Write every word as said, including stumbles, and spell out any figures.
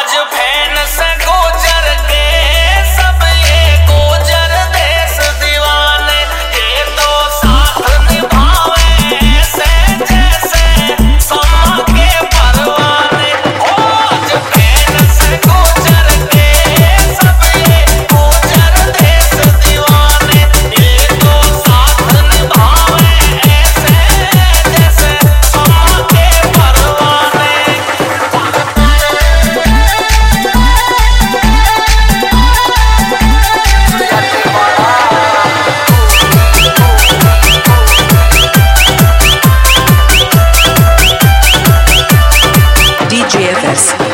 आज फैन से गुजर के सब ये गुजर देश दीवाने, ये तो साथ निभावे ऐसे जैसे समा के परवाने। आज फैन से गुजर के सब ये गुजर देश दीवाने, ये तो साथ निभावे ऐसे जैसे समा के परवाने। D J F S